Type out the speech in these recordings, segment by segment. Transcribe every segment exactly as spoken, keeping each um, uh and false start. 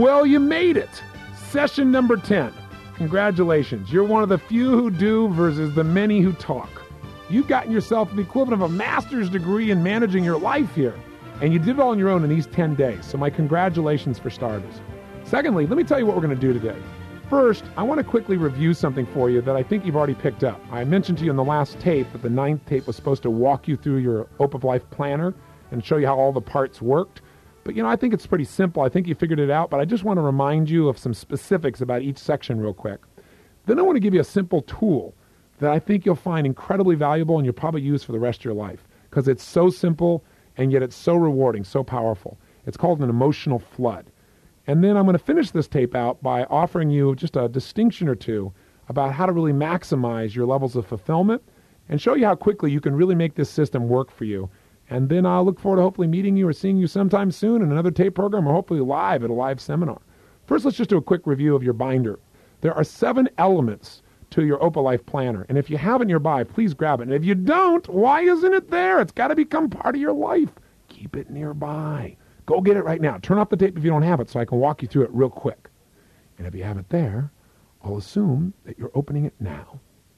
Well, you made it. Session number ten. Congratulations. You're one of the few who do versus the many who talk. You've gotten yourself the equivalent of a master's degree in managing your life here. And you did it all on your own in these ten days. So my congratulations for starters. Secondly, let me tell you what we're going to do today. First, I want to quickly review something for you that I think you've already picked up. I mentioned to you in the last tape that the ninth tape was supposed to walk you through your O P of Life planner and show you how all the parts worked. But, you know, I think it's pretty simple. I think you figured it out, but I just want to remind you of some specifics about each section real quick. Then I want to give you a simple tool that I think you'll find incredibly valuable and you'll probably use for the rest of your life because it's so simple and yet it's so rewarding, so powerful. It's called an emotional flood. And then I'm going to finish this tape out by offering you just a distinction or two about how to really maximize your levels of fulfillment and show you how quickly you can really make this system work for you. And then I'll look forward to hopefully meeting you or seeing you sometime soon in another tape program or hopefully live at a live seminar. First, let's just do a quick review of your binder. There are seven elements to your O P of Life planner. And if you have it nearby, please grab it. And if you don't, why isn't it there? It's got to become part of your life. Keep it nearby. Go get it right now. Turn off the tape if you don't have it so I can walk you through it real quick. And if you have it there, I'll assume that you're opening it now.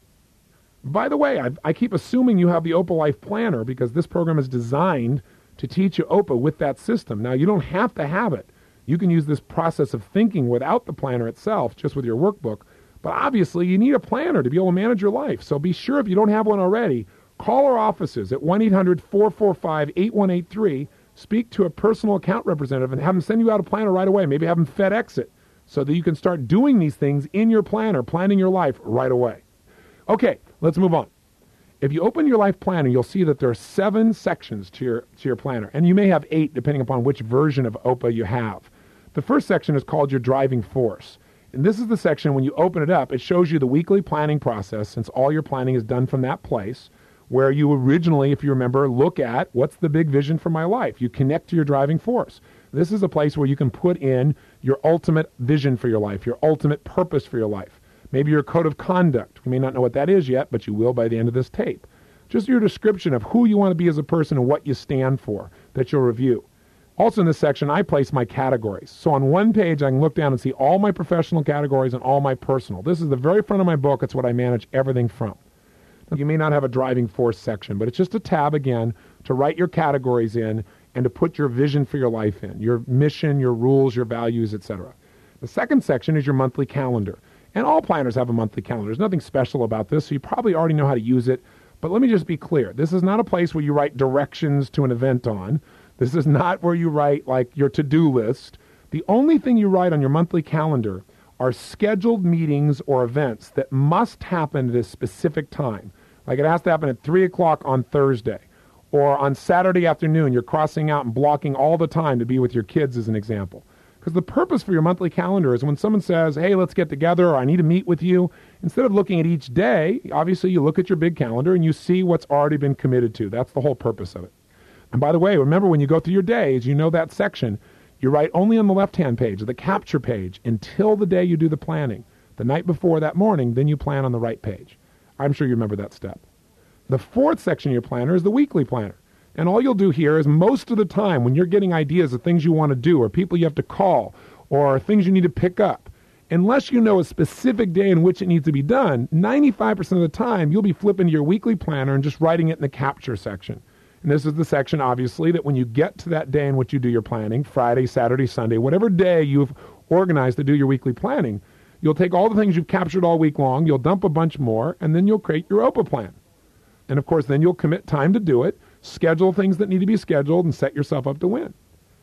By the way, I, I keep assuming you have the O P of Life planner because this program is designed to teach you O P A with that system. Now, you don't have to have it. You can use this process of thinking without the planner itself, just with your workbook. But obviously, you need a planner to be able to manage your life. So be sure if you don't have one already, call our offices at one eight hundred, four four five, eight one eight three. Speak to a personal account representative and have them send you out a planner right away. Maybe have them FedEx it so that you can start doing these things in your planner, planning your life right away. Okay, let's move on. If you open your life planner, you'll see that there are seven sections to your, to your planner, and you may have eight depending upon which version of O P A you have. The first section is called your driving force. And this is the section when you open it up, it shows you the weekly planning process since all your planning is done from that place. Where you originally, if you remember, look at what's the big vision for my life. You connect to your driving force. This is a place where you can put in your ultimate vision for your life, your ultimate purpose for your life. Maybe your code of conduct. You may not know what that is yet, but you will by the end of this tape. Just your description of who you want to be as a person and what you stand for that you'll review. Also in this section, I place my categories. So on one page, I can look down and see all my professional categories and all my personal. This is the very front of my book. It's what I manage everything from. You may not have a driving force section, but it's just a tab, again, to write your categories in and to put your vision for your life in, your mission, your rules, your values, et cetera. The second section is your monthly calendar. And all planners have a monthly calendar. There's nothing special about this, so you probably already know how to use it. But let me just be clear. This is not a place where you write directions to an event on. This is not where you write, like, your to-do list. The only thing you write on your monthly calendar are scheduled meetings or events that must happen at a specific time. Like it has to happen at three o'clock on Thursday. Or on Saturday afternoon, you're crossing out and blocking all the time to be with your kids as an example. Because the purpose for your monthly calendar is when someone says, hey, let's get together, or I need to meet with you, instead of looking at each day, obviously you look at your big calendar and you see what's already been committed to. That's the whole purpose of it. And by the way, remember when you go through your days, you know that section, you write only on the left-hand page, the capture page, until the day you do the planning. The night before that morning, then you plan on the right page. I'm sure you remember that step. The fourth section of your planner is the weekly planner. And all you'll do here is most of the time when you're getting ideas of things you want to do or people you have to call or things you need to pick up, unless you know a specific day in which it needs to be done, ninety-five percent of the time you'll be flipping to your weekly planner and just writing it in the capture section. And this is the section, obviously, that when you get to that day in which you do your planning, Friday, Saturday, Sunday, whatever day you've organized to do your weekly planning, you'll take all the things you've captured all week long, you'll dump a bunch more, and then you'll create your O P A plan. And of course, then you'll commit time to do it, schedule things that need to be scheduled, and set yourself up to win.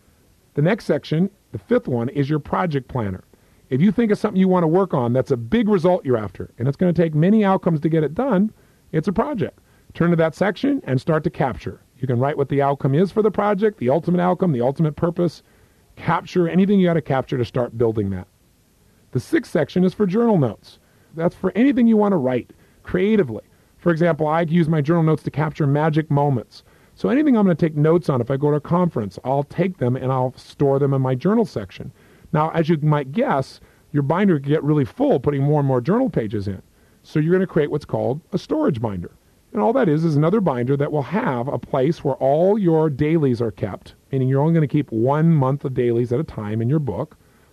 The next section, the fifth one, is your project planner. If you think of something you want to work on, that's a big result you're after, and it's going to take many outcomes to get it done, it's a project. Turn to that section and start to capture. You can write what the outcome is for the project, the ultimate outcome, the ultimate purpose. Capture anything you got to capture to start building that. The sixth section is for journal notes. That's for anything you want to write creatively. For example, I use my journal notes to capture magic moments. So anything I'm going to take notes on, if I go to a conference, I'll take them and I'll store them in my journal section. Now, as you might guess, your binder can get really full putting more and more journal pages in. So you're going to create what's called a storage binder. And all that is is another binder that will have a place where all your dailies are kept, meaning you're only going to keep one month of dailies at a time in your book.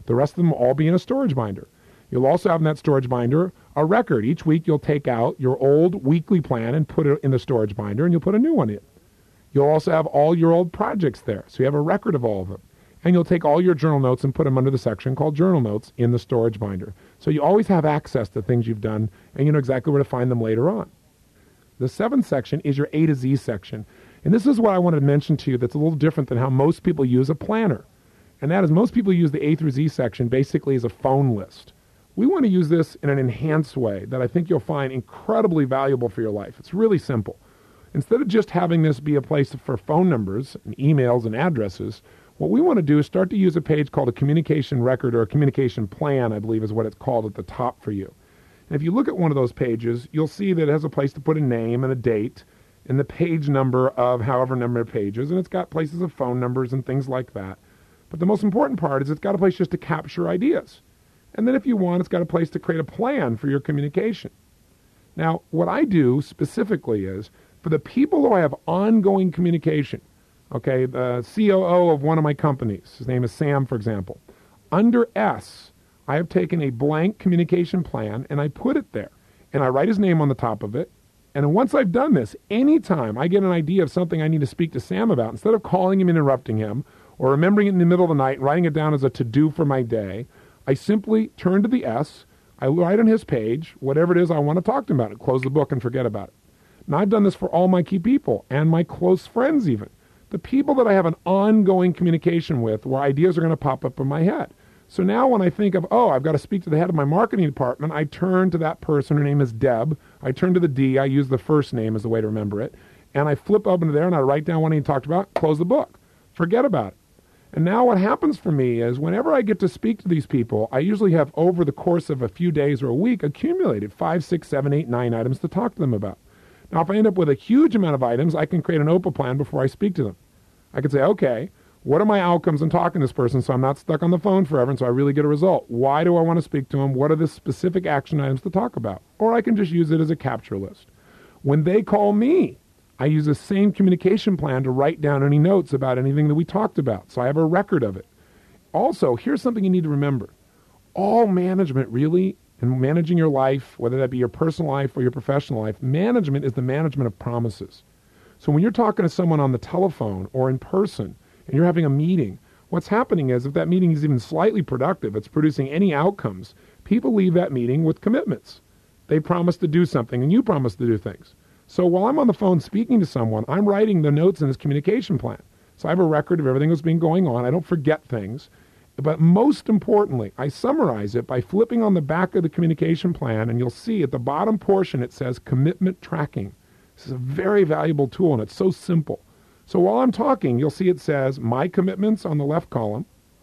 The rest of them will all be in a storage binder. You'll also have in that storage binder a record. Each week you'll take out your old weekly plan and put it in the storage binder, and you'll put a new one in. You'll also have all your old projects there, so you have a record of all of them. And you'll take all your journal notes and put them under the section called Journal Notes in the storage binder. So you always have access to things you've done, and you know exactly where to find them later on. The seventh section is your A to Z section. And this is what I wanted to mention to you that's a little different than how most people use a planner. And that is most people use the A through Z section basically as a phone list. We want to use this in an enhanced way that I think you'll find incredibly valuable for your life. It's really simple. Instead of just having this be a place for phone numbers and emails and addresses, what we want to do is start to use a page called a communication record, or a communication plan, I believe is what it's called at the top for you. And if you look at one of those pages, you'll see that it has a place to put a name and a date and the page number of however number of pages, and it's got places of phone numbers and things like that. But the most important part is it's got a place just to capture ideas. And then if you want, it's got a place to create a plan for your communication. Now, what I do specifically is, for the people who I have ongoing communication, okay, the C O O of one of my companies, his name is Sam, for example, under S, I have taken a blank communication plan and I put it there. And I write his name on the top of it. And once I've done this, anytime I get an idea of something I need to speak to Sam about, instead of calling him and interrupting him, or remembering it in the middle of the night and writing it down as a to-do for my day, I simply turn to the S, I write on his page whatever it is I want to talk to him about, and close the book and forget about it. Now, I've done this for all my key people and my close friends even. The people that I have an ongoing communication with where ideas are going to pop up in my head. So now when I think of, oh, I've got to speak to the head of my marketing department, I turn to that person. Her name is Deb. I turn to the D. I use the first name as the way to remember it. And I flip up into there and I write down what I talked about, close the book, forget about it. And now what happens for me is whenever I get to speak to these people, I usually have over the course of a few days or a week accumulated five, six, seven, eight, nine items to talk to them about. Now, if I end up with a huge amount of items, I can create an O P A plan before I speak to them. I can say, okay, what are my outcomes in talking to this person so I'm not stuck on the phone forever and so I really get a result? Why do I want to speak to them? What are the specific action items to talk about? Or I can just use it as a capture list. When they call me, I use the same communication plan to write down any notes about anything that we talked about, so I have a record of it. Also, here's something you need to remember. All management really, and managing your life, whether that be your personal life or your professional life, management is the management of promises. So when you're talking to someone on the telephone or in person and you're having a meeting, what's happening is if that meeting is even slightly productive, it's producing any outcomes, people leave that meeting with commitments. They promise to do something and you promise to do things. So while I'm on the phone speaking to someone, I'm writing the notes in this communication plan. So I have a record of everything that's been going on. I don't forget things. But most importantly, I summarize it by flipping on the back of the communication plan, and you'll see at the bottom portion it says commitment tracking. This is a very valuable tool, and it's so simple. So while I'm talking, you'll see it says my commitments on the left column,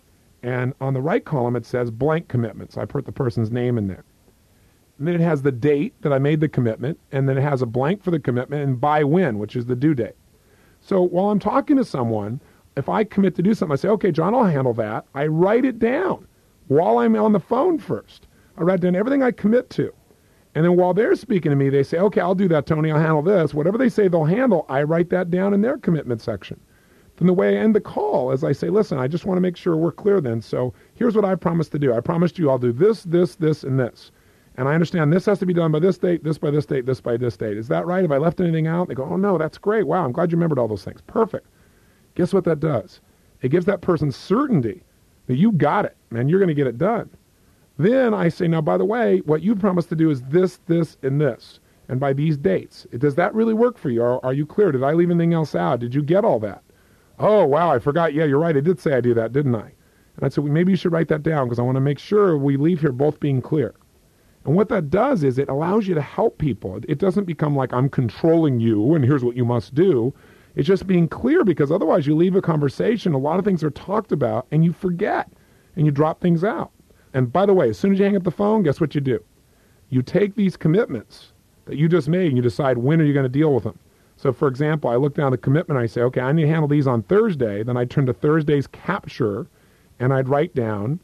and on the right column it says blank commitments. I put the person's name in there. And then it has the date that I made the commitment, and then it has a blank for the commitment and by when, which is the due date. So while I'm talking to someone, if I commit to do something, I say, okay, John, I'll handle that. I write it down while I'm on the phone first. I write down everything I commit to. And then while they're speaking to me, they say, okay, I'll do that, Tony. I'll handle this. Whatever they say they'll handle, I write that down in their commitment section. Then the way I end the call is I say, listen, I just want to make sure we're clear then. So here's what I promised to do. I promised you I'll do this, this, this, and this. And I understand this has to be done by this date, this by this date, this by this date. Is that right? Have I left anything out? They go, oh, no, that's great. Wow, I'm glad you remembered all those things. Perfect. Guess what that does? It gives that person certainty that you got it, and you're going to get it done. Then I say, now, by the way, what you promised to do is this, this, and this, and by these dates. Does that really work for you? Or are you clear? Did I leave anything else out? Did you get all that? Oh, wow, I forgot. Yeah, you're right. I did say I do that, didn't I? And I said, well, maybe you should write that down because I want to make sure we leave here both being clear. And what that does is it allows you to help people. It doesn't become like I'm controlling you and here's what you must do. It's just being clear because otherwise you leave a conversation, a lot of things are talked about, and you forget, and you drop things out. And by the way, as soon as you hang up the phone, guess what you do? You take these commitments that you just made and you decide when are you going to deal with them. So for example, I look down the commitment and I say, okay, I need to handle these on Thursday. Then I turn to Thursday's capture and I'd write down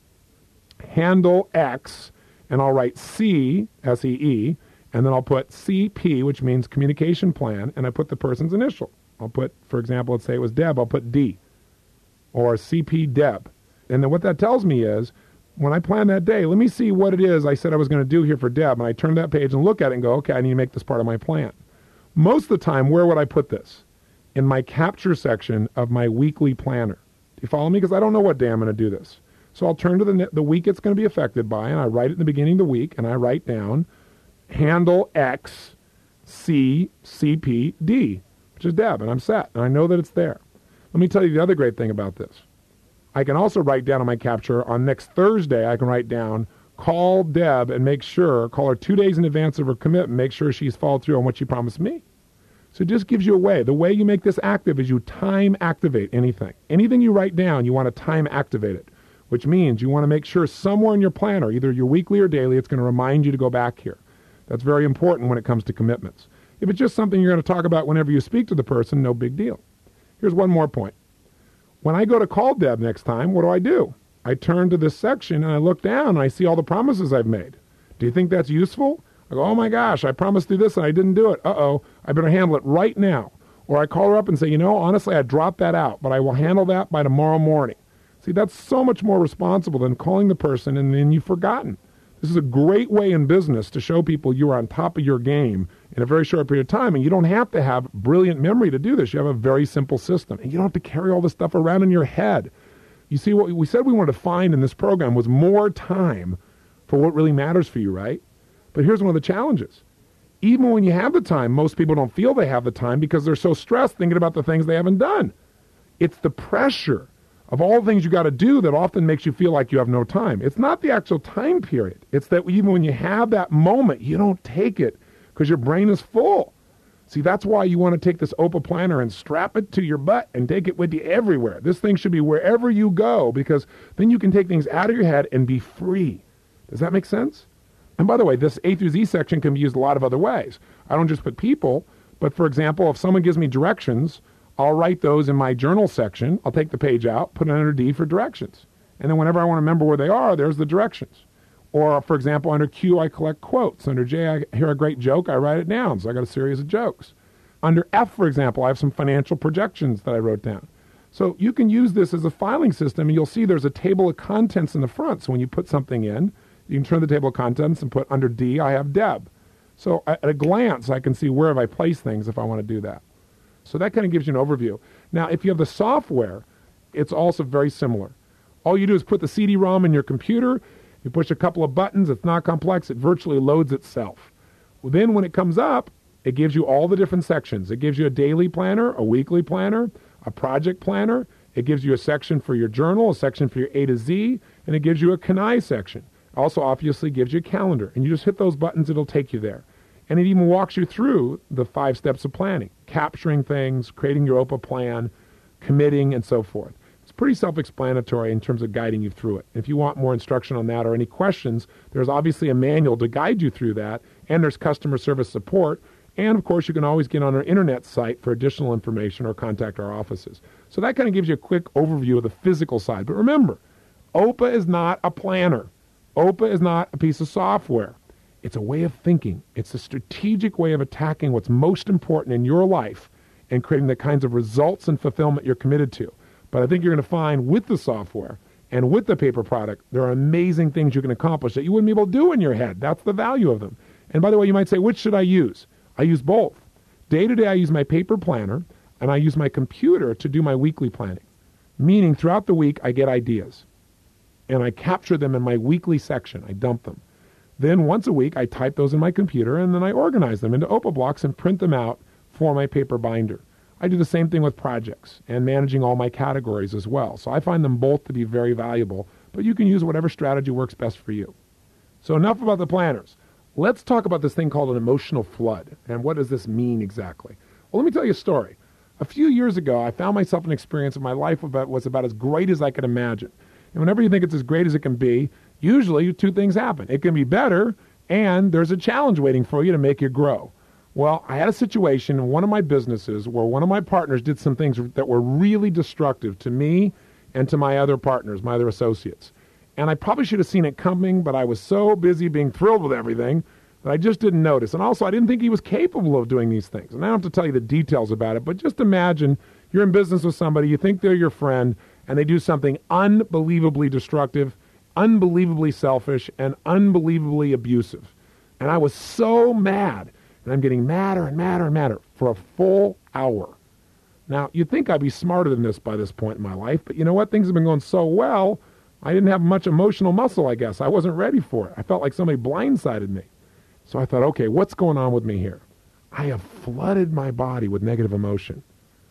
handle X, and I'll write C, S E E, and then I'll put C P, which means communication plan, and I put the person's initial. I'll put, for example, let's say it was Deb, I'll put D, or C P Deb. And then what that tells me is when I plan that day, let me see what it is I said I was going to do here for Deb. And I turn that page and look at it and go, okay, I need to make this part of my plan. Most of the time, where would I put this? In my capture section of my weekly planner. Do you follow me? Because I don't know what day I'm going to do this. So I'll turn to the, the week it's going to be affected by, and I write it in the beginning of the week, and I write down handle X C C P D, which is Deb, and I'm set, and I know that it's there. Let me tell you the other great thing about this. I can also write down on my capture, on next Thursday, I can write down, call Deb and make sure, call her two days in advance of her commitment, make sure she's followed through on what she promised me. So it just gives you a way. The way you make this active is you time activate anything. Anything you write down, you want to time activate it, which means you want to make sure somewhere in your planner, either your weekly or daily, it's going to remind you to go back here. That's very important when it comes to commitments. If it's just something you're going to talk about whenever you speak to the person, no big deal. Here's one more point. When I go to call Deb next time, what do I do? I turn to this section and I look down and I see all the promises I've made. Do you think that's useful? I go, oh my gosh, I promised to do this and I didn't do it. Uh-oh, I better handle it right now. Or I call her up and say, you know, honestly, I dropped that out, but I will handle that by tomorrow morning. See, that's so much more responsible than calling the person and then you've forgotten. This is a great way in business to show people you're on top of your game in a very short period of time. And you don't have to have brilliant memory to do this. You have a very simple system. And you don't have to carry all this stuff around in your head. You see, what we said we wanted to find in this program was more time for what really matters for you, right? But here's one of the challenges. Even when you have the time, most people don't feel they have the time because they're so stressed thinking about the things they haven't done. It's the pressure of all the things you got to do that often makes you feel like you have no time. It's not the actual time period. It's that even when you have that moment, you don't take it because your brain is full. See, that's why you want to take this OPA planner and strap it to your butt and take it with you everywhere. This thing should be wherever you go because then you can take things out of your head and be free. Does that make sense? And by the way, this A through Z section can be used a lot of other ways. I don't just put people, but for example, if someone gives me directions, I'll write those in my journal section. I'll take the page out, put it under D for directions. And then whenever I want to remember where they are, there's the directions. Or, for example, under Q, I collect quotes. Under J, I hear a great joke, I write it down. So I got a series of jokes. Under F, for example, I have some financial projections that I wrote down. So you can use this as a filing system, and you'll see there's a table of contents in the front. So when you put something in, you can turn the table of contents and put under D, I have Deb. So at a glance, I can see where have I placed things if I want to do that. So that kind of gives you an overview. Now, if you have the software, it's also very similar. All you do is put the C D ROM in your computer, you push a couple of buttons, it's not complex, it virtually loads itself. Well, then when it comes up, it gives you all the different sections. It gives you a daily planner, a weekly planner, a project planner. It gives you a section for your journal, a section for your A to Z, and it gives you a Kanai section. Also, obviously, gives you a calendar. And you just hit those buttons, it'll take you there. And it even walks you through the five steps of planning, capturing things, creating your OPA plan, committing, and so forth. It's pretty self-explanatory in terms of guiding you through it. If you want more instruction on that or any questions, there's obviously a manual to guide you through that, and there's customer service support. And, of course, you can always get on our internet site for additional information or contact our offices. So that kind of gives you a quick overview of the physical side. But remember, OPA is not a planner. OPA is not a piece of software. It's a way of thinking. It's a strategic way of attacking what's most important in your life and creating the kinds of results and fulfillment you're committed to. But I think you're going to find with the software and with the paper product, there are amazing things you can accomplish that you wouldn't be able to do in your head. That's the value of them. And by the way, you might say, which should I use? I use both. Day to day, I use my paper planner, and I use my computer to do my weekly planning. Meaning, throughout the week, I get ideas. And I capture them in my weekly section. I dump them. Then once a week, I type those in my computer, and then I organize them into OPA blocks and print them out for my paper binder. I do the same thing with projects and managing all my categories as well. So I find them both to be very valuable, but you can use whatever strategy works best for you. So enough about the planners. Let's talk about this thing called an emotional flood. And what does this mean exactly? Well, let me tell you a story. A few years ago, I found myself an experience in my life that was about as great as I could imagine. And whenever you think it's as great as it can be, usually two things happen. It can be better, and there's a challenge waiting for you to make you grow. Well, I had a situation in one of my businesses where one of my partners did some things that were really destructive to me and to my other partners, my other associates. And I probably should have seen it coming, but I was so busy being thrilled with everything that I just didn't notice. And also, I didn't think he was capable of doing these things. And I don't have to tell you the details about it, but just imagine you're in business with somebody, you think they're your friend, and they do something unbelievably destructive, unbelievably selfish and unbelievably abusive. And I was so mad, and I'm getting madder and madder and madder for a full hour. Now, you'd think I'd be smarter than this by this point in my life, but you know what? Things have been going so well, I didn't have much emotional muscle, I guess. I wasn't ready for it. I felt like somebody blindsided me. So I thought, okay, what's going on with me here? I have flooded my body with negative emotion.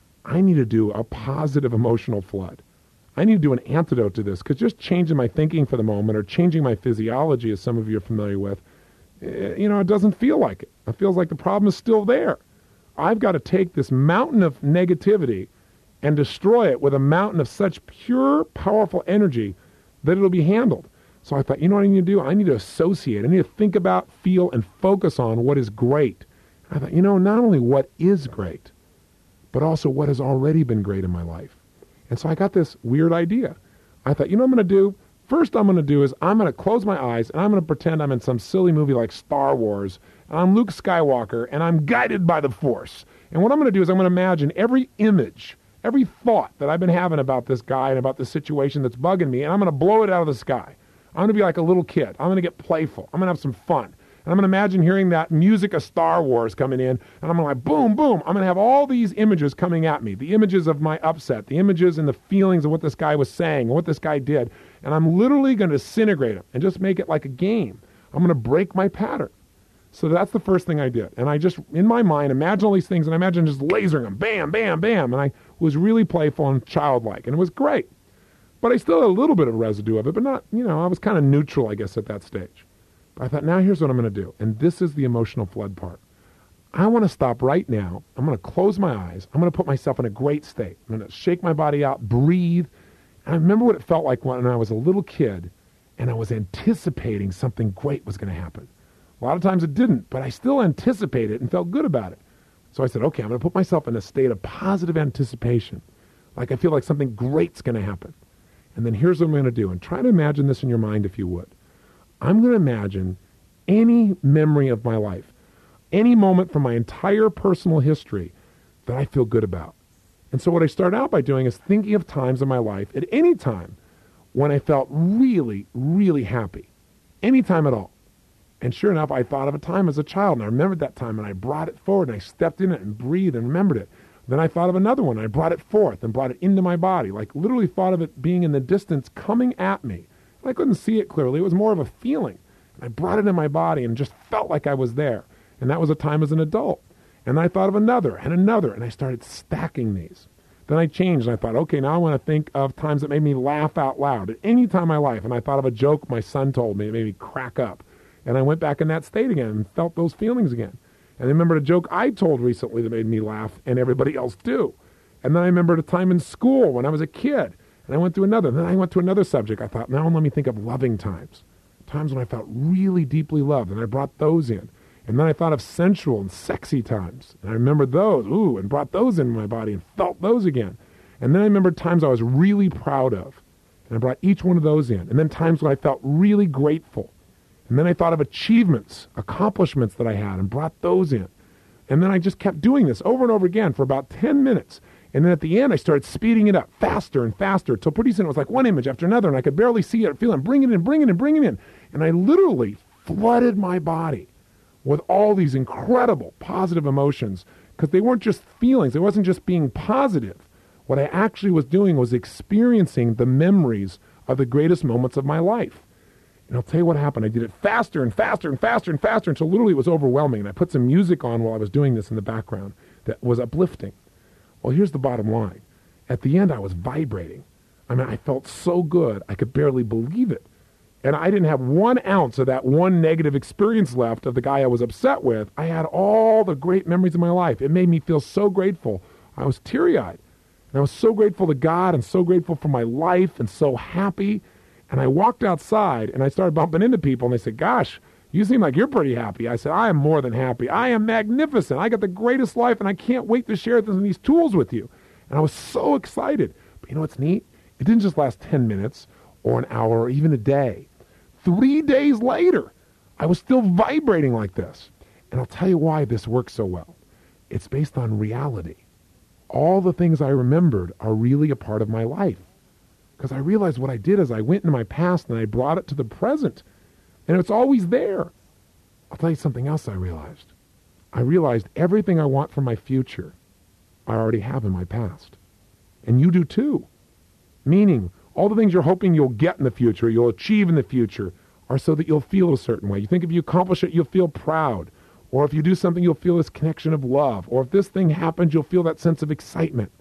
I need to do a positive emotional flood. I need to do an antidote to this, because just changing my thinking for the moment or changing my physiology, as some of you are familiar with, you know, it doesn't feel like it. It feels like the problem is still there. I've got to take this mountain of negativity and destroy it with a mountain of such pure, powerful energy that it'll be handled. So I thought, you know what I need to do? I need to associate. I need to think about, feel, and focus on what is great. I thought, you know, not only what is great, but also what has already been great in my life. And so I got this weird idea. I thought, you know what I'm going to do? First I'm going to do is I'm going to close my eyes and I'm going to pretend I'm in some silly movie like Star Wars, and I'm Luke Skywalker, and I'm guided by the Force. And what I'm going to do is I'm going to imagine every image, every thought that I've been having about this guy and about this situation that's bugging me, and I'm going to blow it out of the sky. I'm going to be like a little kid. I'm going to get playful. I'm going to have some fun. And I'm going to imagine hearing that music of Star Wars coming in, and I'm going to like, boom, boom. I'm going to have all these images coming at me, the images of my upset, the images and the feelings of what this guy was saying and what this guy did. And I'm literally going to disintegrate him and just make it like a game. I'm going to break my pattern. So that's the first thing I did. And I just, in my mind, imagine all these things, and I imagine just lasering them, bam, bam, bam. And I was really playful and childlike, and it was great. But I still had a little bit of residue of it, but not, you know, I was kind of neutral, I guess, at that stage. But I thought, now here's what I'm going to do. And this is the emotional flood part. I want to stop right now. I'm going to close my eyes. I'm going to put myself in a great state. I'm going to shake my body out, breathe. And I remember what it felt like when I was a little kid and I was anticipating something great was going to happen. A lot of times it didn't, but I still anticipated it and felt good about it. So I said, okay, I'm going to put myself in a state of positive anticipation. Like I feel like something great's going to happen. And then here's what I'm going to do. And try to imagine this in your mind if you would. I'm going to imagine any memory of my life, any moment from my entire personal history that I feel good about. And so what I start out by doing is thinking of times in my life at any time when I felt really, really happy. Any time at all. And sure enough, I thought of a time as a child, and I remembered that time, and I brought it forward, and I stepped in it and breathed and remembered it. Then I thought of another one, and I brought it forth and brought it into my body, like literally thought of it being in the distance coming at me. And I couldn't see it clearly. It was more of a feeling. And I brought it in my body and just felt like I was there. And that was a time as an adult. And I thought of another and another, and I started stacking these. Then I changed, and I thought, okay, now I want to think of times that made me laugh out loud at any time in my life. And I thought of a joke my son told me that made me crack up. And I went back in that state again and felt those feelings again. And I remembered a joke I told recently that made me laugh, and everybody else too. And then I remembered a time in school when I was a kid, and I went through another. Then I went to another subject. I thought, now let me think of loving times, times when I felt really deeply loved, and I brought those in. And then I thought of sensual and sexy times, and I remembered those, ooh, and brought those into my body and felt those again. And then I remembered times I was really proud of, and I brought each one of those in. And then times when I felt really grateful. And then I thought of achievements, accomplishments that I had, and brought those in. And then I just kept doing this over and over again for about ten minutes. And then at the end, I started speeding it up faster and faster till pretty soon it was like one image after another, and I could barely see it or feel it. Bring it in, bring it in, bring it in. And I literally flooded my body with all these incredible positive emotions, because they weren't just feelings. It wasn't just being positive. What I actually was doing was experiencing the memories of the greatest moments of my life. And I'll tell you what happened. I did it faster and faster and faster and faster until literally it was overwhelming. And I put some music on while I was doing this in the background that was uplifting. Well, here's the bottom line. At the end, I was vibrating. I mean, I felt so good, I could barely believe it. And I didn't have one ounce of that one negative experience left of the guy I was upset with. I had all the great memories of my life. It made me feel so grateful. I was teary-eyed. And I was so grateful to God and so grateful for my life and so happy. And I walked outside, and I started bumping into people, and they said, gosh, you seem like you're pretty happy. I said, I am more than happy. I am magnificent. I got the greatest life, and I can't wait to share this and these tools with you. And I was so excited. But you know what's neat? It didn't just last ten minutes or an hour or even a day. Three days later, I was still vibrating like this. And I'll tell you why this works so well. It's based on reality. All the things I remembered are really a part of my life. Because I realized what I did is I went into my past and I brought it to the present. And it's always there. I'll tell you something else I realized. I realized everything I want for my future, I already have in my past. And you do too. Meaning, all the things you're hoping you'll get in the future, you'll achieve in the future, are so that you'll feel a certain way. You think if you accomplish it, you'll feel proud. Or if you do something, you'll feel this connection of love. Or if this thing happens, you'll feel that sense of excitement.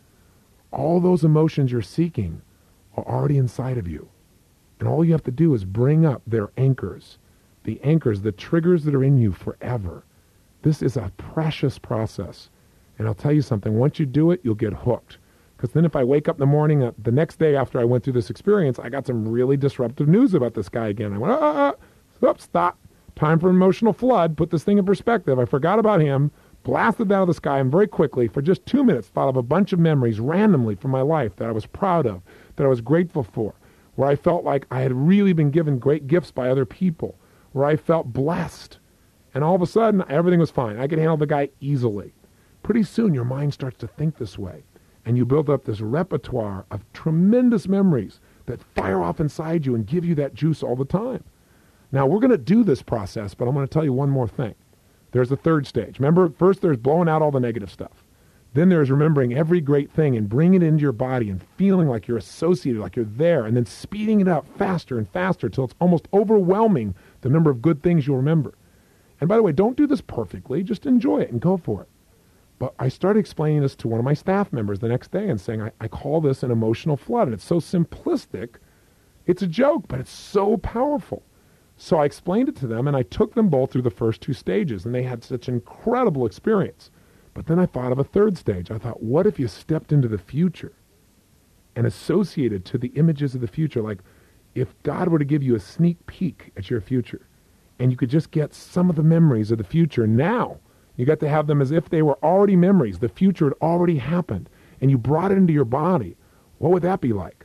All those emotions you're seeking are already inside of you. And all you have to do is bring up their anchors. The anchors, the triggers that are in you forever. This is a precious process. And I'll tell you something, once you do it, you'll get hooked. Because then if I wake up in the morning, uh, the next day after I went through this experience, I got some really disruptive news about this guy again. I went, ah, ah, ah, stop. Time for an emotional flood. Put this thing in perspective. I forgot about him, blasted out of the sky, and very quickly, for just two minutes, thought of a bunch of memories randomly from my life that I was proud of, that I was grateful for, where I felt like I had really been given great gifts by other people, where I felt blessed. And all of a sudden, everything was fine. I could handle the guy easily. Pretty soon, your mind starts to think this way. And you build up this repertoire of tremendous memories that fire off inside you and give you that juice all the time. Now, we're going to do this process, but I'm going to tell you one more thing. There's a third stage. Remember, first there's blowing out all the negative stuff. Then there's remembering every great thing and bringing it into your body and feeling like you're associated, like you're there, and then speeding it up faster and faster till it's almost overwhelming the number of good things you'll remember. And by the way, don't do this perfectly. Just enjoy it and go for it. But I started explaining this to one of my staff members the next day and saying, I, I call this an emotional flood. And it's so simplistic. It's a joke, but it's so powerful. So I explained it to them, and I took them both through the first two stages, and they had such incredible experience. But then I thought of a third stage. I thought, what if you stepped into the future and associated to the images of the future? Like if God were to give you a sneak peek at your future, and you could just get some of the memories of the future now. You got to have them as if they were already memories. The future had already happened. And you brought it into your body. What would that be like?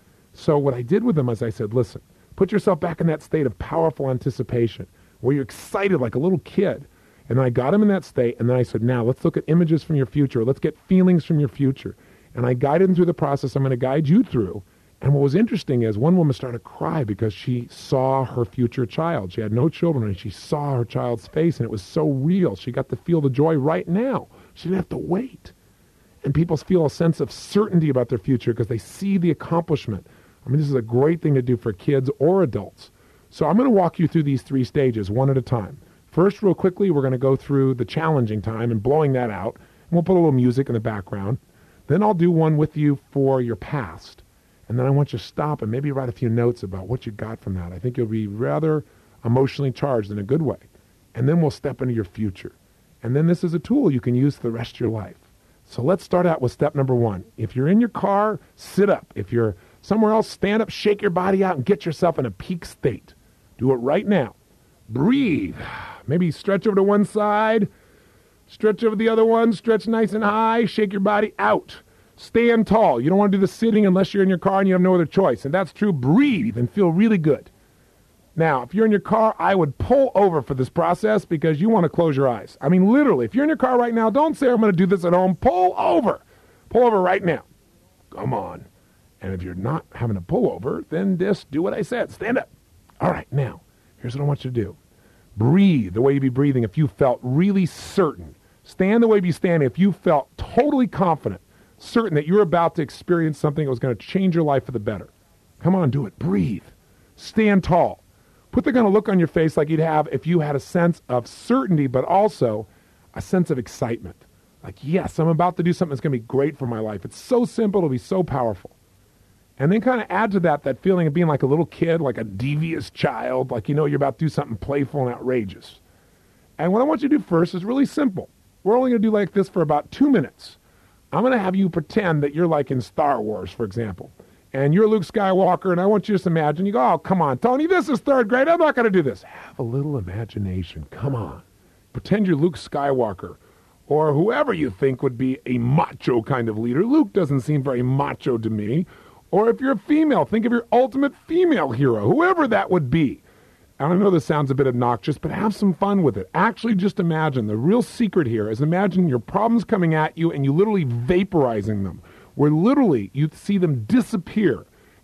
So what I did with them is I said, listen, put yourself back in that state of powerful anticipation where you're excited like a little kid. And then I got them in that state. And then I said, now let's look at images from your future. Let's get feelings from your future. And I guided them through the process I'm going to guide you through. And what was interesting is one woman started to cry because she saw her future child. She had no children, and she saw her child's face, and it was so real. She got to feel the joy right now. She didn't have to wait. And people feel a sense of certainty about their future because they see the accomplishment. I mean, this is a great thing to do for kids or adults. So I'm going to walk you through these three stages one at a time. First, real quickly, we're going to go through the challenging time and blowing that out. And we'll put a little music in the background. Then I'll do one with you for your past. And then I want you to stop and maybe write a few notes about what you got from that. I think you'll be rather emotionally charged in a good way. And then we'll step into your future. And then this is a tool you can use for the rest of your life. So let's start out with step number one. If you're in your car, sit up. If you're somewhere else, stand up, shake your body out, and get yourself in a peak state. Do it right now. Breathe. Maybe stretch over to one side, stretch over the other one, stretch nice and high, shake your body out. Stand tall. You don't want to do the sitting unless you're in your car and you have no other choice. And that's true. Breathe and feel really good. Now, if you're in your car, I would pull over for this process because you want to close your eyes. I mean, literally, if you're in your car right now, don't say, I'm going to do this at home. Pull over. Pull over right now. Come on. And if you're not having to pull over, then just do what I said. Stand up. All right, now, here's what I want you to do. Breathe the way you'd be breathing if you felt really certain. Stand the way you'd be standing if you felt totally confident. Certain that you're about to experience something that was going to change your life for the better. Come on, do it. Breathe. Stand tall. Put the kind of look on your face like you'd have if you had a sense of certainty, but also a sense of excitement. Like, yes, I'm about to do something that's going to be great for my life. It's so simple. It'll be so powerful. And then kind of add to that that feeling of being like a little kid, like a devious child, like you know you're about to do something playful and outrageous. And what I want you to do first is really simple. We're only going to do like this for about two minutes. I'm going to have you pretend that you're like in Star Wars, for example. And you're Luke Skywalker, and I want you to just imagine. You go, oh, come on, Tony, this is third grade. I'm not going to do this. Have a little imagination. Come on. Pretend you're Luke Skywalker or whoever you think would be a macho kind of leader. Luke doesn't seem very macho to me. Or if you're a female, think of your ultimate female hero, whoever that would be. I know this sounds a bit obnoxious, but have some fun with it. Actually, just imagine. The real secret here is imagine your problems coming at you and you literally vaporizing them, where literally you see them disappear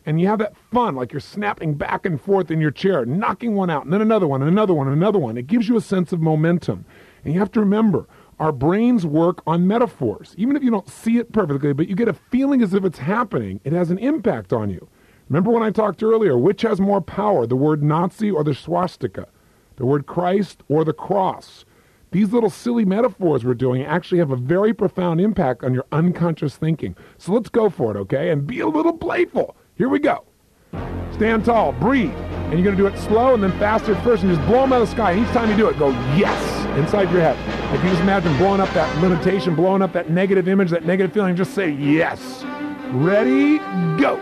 And you have that fun, like you're snapping back and forth in your chair, knocking one out, and then another one, and another one, and another one. It gives you a sense of momentum. And you have to remember, our brains work on metaphors. Even if you don't see it perfectly, but you get a feeling as if it's happening, it has an impact on you. Remember when I talked earlier, which has more power, the word Nazi or the swastika, the word Christ or the cross? These little silly metaphors we're doing actually have a very profound impact on your unconscious thinking. So let's go for it, okay? And be a little playful. Here we go. Stand tall, breathe, and you're going to do it slow and then faster at first, and just blow them out of the sky. And each time you do it, go, yes, inside your head. If you just imagine blowing up that limitation, blowing up that negative image, that negative feeling, just say yes. Ready, go.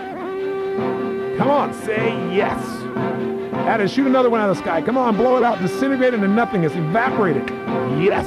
Come on, say yes. That is, shoot another one out of the sky. Come on, blow it out, disintegrate into nothingness, evaporate it. Yes.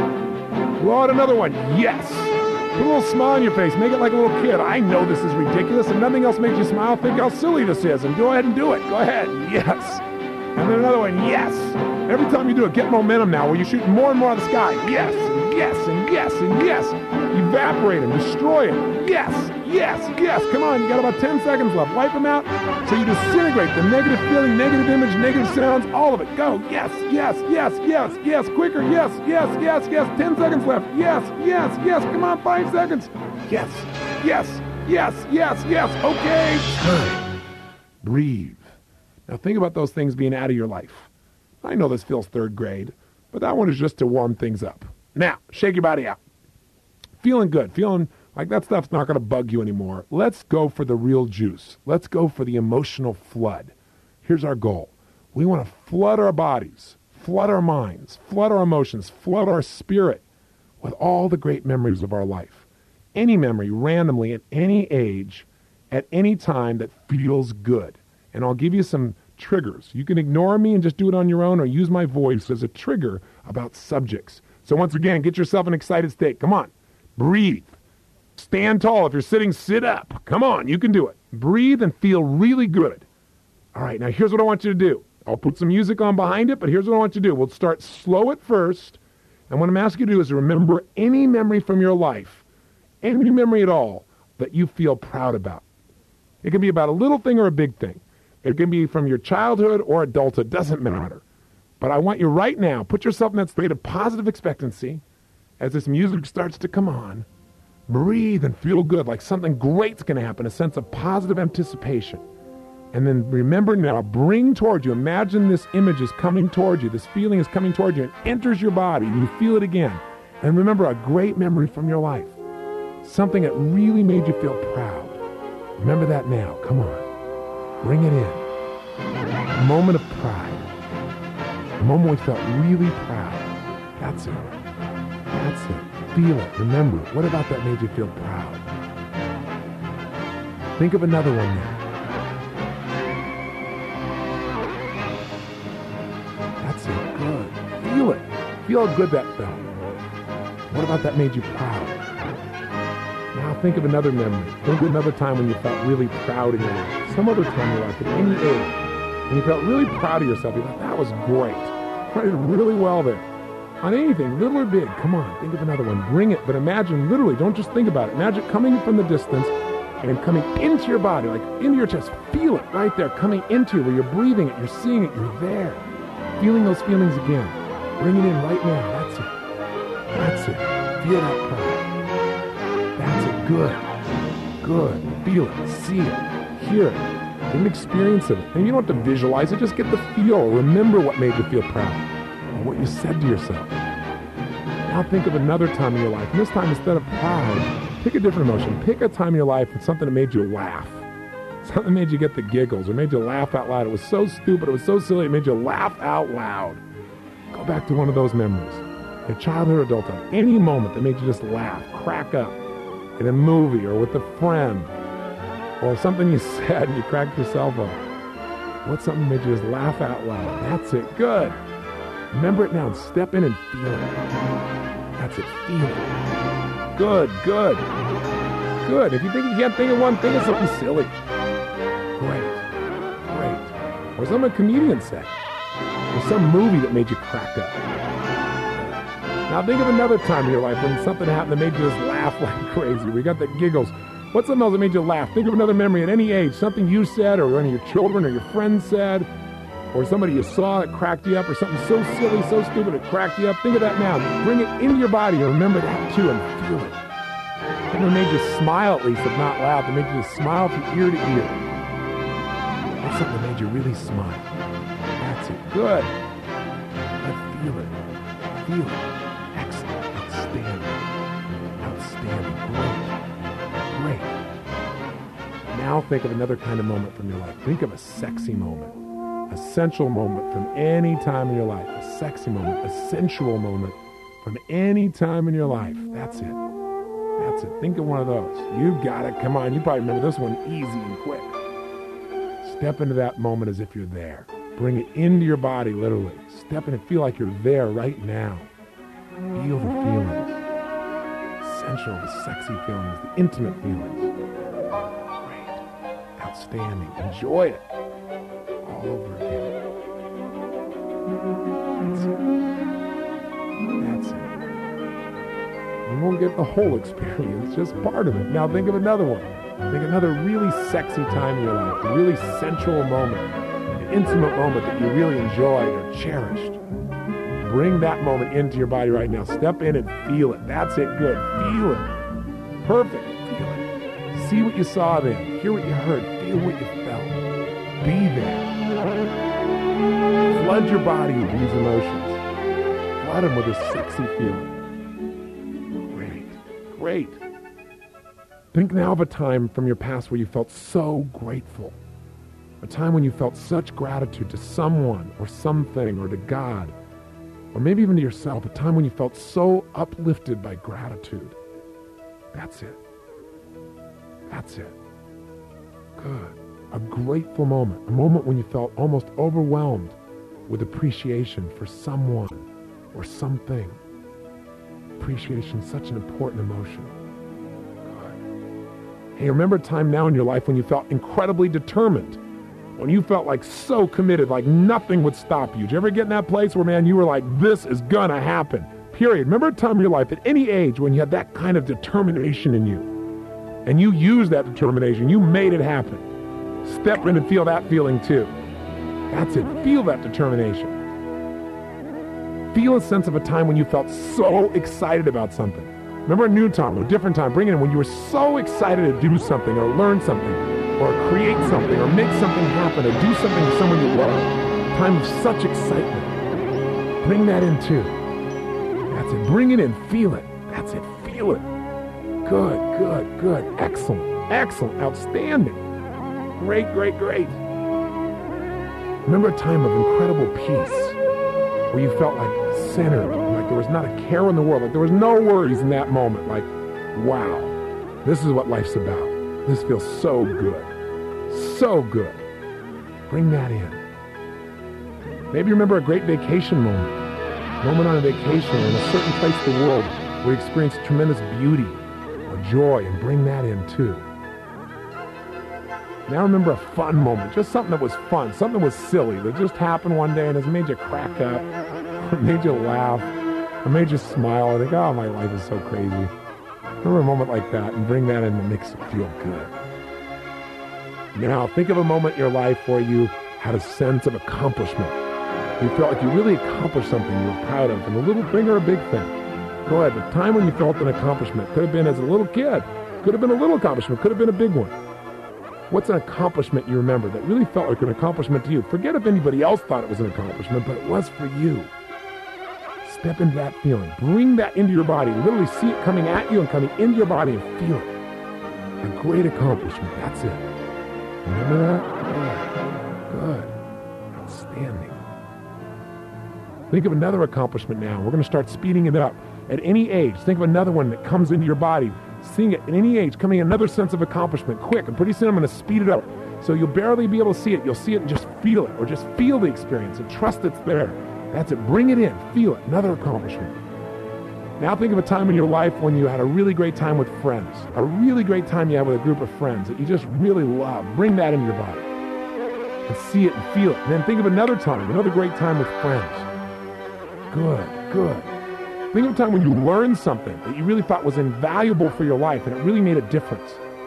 Blow out another one. Yes. Put a little smile on your face. Make it like a little kid. I know this is ridiculous, and nothing else makes you smile. Think how silly this is, and go ahead and do it. Go ahead. Yes. And then another one. Yes. Every time you do it, get momentum now, where you're shooting more and more out of the sky. Yes, and yes, and yes, and yes. Evaporate them. Destroy it. Yes, yes, yes. Come on. You got about ten seconds left. Wipe them out. So you disintegrate the negative feeling, negative image, negative sounds, all of it. Go. Yes, yes, yes, yes, yes. Quicker. Yes, yes, yes, yes. Ten seconds left. Yes, yes, yes. Come on. Five seconds. Yes, yes, yes, yes, yes. Okay. Time. Breathe. Now think about those things being out of your life. I know this feels third grade, but that one is just to warm things up. Now, shake your body out. Feeling good, feeling like that stuff's not going to bug you anymore. Let's go for the real juice. Let's go for the emotional flood. Here's our goal. We want to flood our bodies, flood our minds, flood our emotions, flood our spirit with all the great memories of our life. Any memory, randomly, at any age, at any time that feels good. And I'll give you some triggers. You can ignore me and just do it on your own, or use my voice as a trigger about subjects. So once again, get yourself in an excited state. Come on. Breathe. Stand tall. If you're sitting, sit up. Come on, you can do it. Breathe and feel really good. All right, now here's what I want you to do. I'll put some music on behind it, but here's what I want you to do. We'll start slow at first, and what I'm asking you to do is remember any memory from your life, any memory at all, that you feel proud about. It can be about a little thing or a big thing. It can be from your childhood or adulthood. Doesn't matter. But I want you right now, put yourself in that state of positive expectancy as this music starts to come on. Breathe and feel good, like something great's going to happen, a sense of positive anticipation. And then remember now, bring towards you, imagine this image is coming towards you, this feeling is coming towards you, and enters your body, and you feel it again. And remember a great memory from your life, something that really made you feel proud. Remember that now. Come on. Bring it in. A moment of pride. A moment we felt really proud. That's it. That's it. Feel it. Remember it. What about that made you feel proud? Think of another one now. That's it. Good. Feel it. Feel how good that felt. What about that made you proud? Now think of another memory. Think of another time when you felt really proud in your life. Some other time in your life, at any age, and you felt really proud of yourself. You thought, that was great. I did really well there. On anything, little or big, come on, think of another one. Bring it, but imagine, literally, don't just think about it. Imagine coming from the distance and coming into your body, like into your chest. Feel it right there, coming into you, where you're breathing it, you're seeing it, you're there. Feeling those feelings again. Bring it in right now. That's it. That's it. Feel that pride. That's it. Good. Good. Feel it. See it. Hear it. Get an experience of it. And you don't have to visualize it. Just get the feel. Remember what made you feel proud. Or what you said to yourself. Now think of another time in your life. And this time, instead of proud, pick a different emotion. Pick a time in your life with something that made you laugh. Something that made you get the giggles or made you laugh out loud. It was so stupid. It was so silly. It made you laugh out loud. Go back to one of those memories. Your childhood or adulthood. Any moment that made you just laugh, crack up. In a movie or with a friend. Or something you said and you cracked yourself up. What's something that made you just laugh out loud? That's it. Good. Remember it now and step in and feel it. That's it. Feel it. Good, good. Good. If you think you can't think of one, think of something silly. Great. Great. Or something a comedian said. Or some movie that made you crack up. Now think of another time in your life when something happened that made you just laugh like crazy. We got the giggles. What's something else that made you laugh? Think of another memory at any age, something you said or one of your children or your friends said, or somebody you saw that cracked you up, or something so silly, so stupid it cracked you up. Think of that now. Bring it into your body and remember that too and feel it. Something that made you smile at least, if not laugh. It made you smile from ear to ear. That's something that made you really smile. That's it. Good. I feel it. Feel it. Excellent. Outstanding. Outstanding. Great. Great. Now think of another kind of moment from your life. Think of a sexy moment. A sensual moment from any time in your life. A sexy moment. A sensual moment from any time in your life. That's it. That's it. Think of one of those. You got it. Come on. You probably remember this one easy and quick. Step into that moment as if you're there. Bring it into your body, literally. Step in and feel like you're there right now. Feel the feelings. Sensual, the sexy feelings, the intimate feelings. Great. Outstanding. Enjoy it. All over again. That's it. That's it. You won't get the whole experience, just part of it. Now think of another one. Think another really sexy time in your life, a really sensual moment, an intimate moment that you really enjoyed or cherished. Bring that moment into your body right now. Step in and feel it. That's it. Good. Feel it. Perfect. Feel it. See what you saw then. Hear what you heard. Feel what you felt. Be there. Flood your body with these emotions. Flood them with a sexy feeling. Great. Great. Think now of a time from your past where you felt so grateful. A time when you felt such gratitude to someone or something or to God, or maybe even to yourself. A time when you felt so uplifted by gratitude. That's it. That's it. Good. A grateful moment. A moment when you felt almost overwhelmed with appreciation for someone or something. Appreciation is such an important emotion. Good. Hey, remember a time now in your life when you felt incredibly determined, when you felt like so committed, like nothing would stop you. Did you ever get in that place where, man, you were like, this is gonna happen, period? Remember a time in your life at any age when you had that kind of determination in you, and you used that determination, you made it happen. Step in and feel that feeling too. That's it. Feel that determination. Feel a sense of a time when you felt so excited about something. Remember a new time or a different time. Bring it in when you were so excited to do something or learn something or create something or make something happen or do something with someone you love. A time of such excitement. Bring that in too. That's it. Bring it in. Feel it. That's it. Feel it. Good, good, good. Excellent. Excellent. Outstanding. Great, great, great. Remember a time of incredible peace where you felt like centered, like there was not a care in the world, like there was no worries in that moment, like, wow, this is what life's about. This feels so good. So good. Bring that in. Maybe remember a great vacation moment. A moment on a vacation or in a certain place in the world where you experienced tremendous beauty or joy, and bring that in too. Now remember a fun moment, just something that was fun, something that was silly, that just happened one day and has made you crack up, or made you laugh, or made you smile, or think, oh, my life is so crazy. Remember a moment like that and bring that in that makes you feel good. Now think of a moment in your life where you had a sense of accomplishment. You felt like you really accomplished something you were proud of, and a little thing or a big thing. Go ahead, the time when you felt an accomplishment could have been as a little kid, could have been a little accomplishment, could have been a big one. What's an accomplishment you remember that really felt like an accomplishment to you? Forget if anybody else thought it was an accomplishment, but it was for you. Step into that feeling. Bring that into your body. Literally see it coming at you and coming into your body and feel it. A great accomplishment. That's it. Remember that? Good. Good. Outstanding. Think of another accomplishment now. We're going to start speeding it up. At any age, think of another one that comes into your body. Seeing it at any age, coming another sense of accomplishment, quick, and pretty soon I'm going to speed it up. So you'll barely be able to see it. You'll see it and just feel it, or just feel the experience and trust it's there. That's it. Bring it in. Feel it. Another accomplishment. Now think of a time in your life when you had a really great time with friends, a really great time you had with a group of friends that you just really love. Bring that into your body and see it and feel it. And then think of another time, another great time with friends. Good, good. Think of a time when you learned something that you really thought was invaluable for your life and it really made a difference.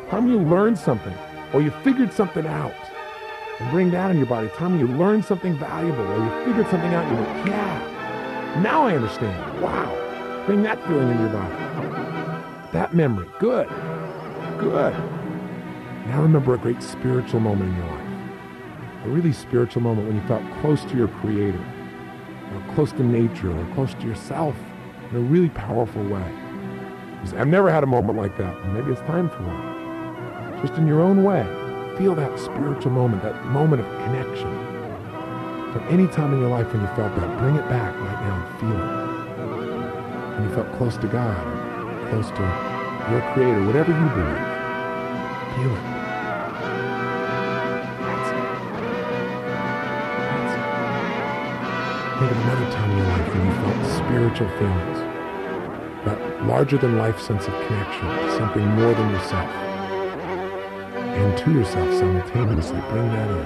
Time when you learned something or you figured something out. And bring that in your body. Time when you learned something valuable or you figured something out and you go, yeah, now I understand. Wow. Bring that feeling in your body. That memory. Good. Good. Now remember a great spiritual moment in your life. A really spiritual moment when you felt close to your Creator, or close to nature, or close to yourself in a really powerful way. You say, I've never had a moment like that. Maybe it's time for one. Just in your own way, feel that spiritual moment, that moment of connection. From any time in your life when you felt that, bring it back right now and feel it. When you felt close to God, or close to your Creator, whatever you believe, feel it. That's it. That's it. Think of another time in your life when you felt spiritual feelings, that larger-than-life sense of connection, something more than yourself, and to yourself simultaneously. Bring that in.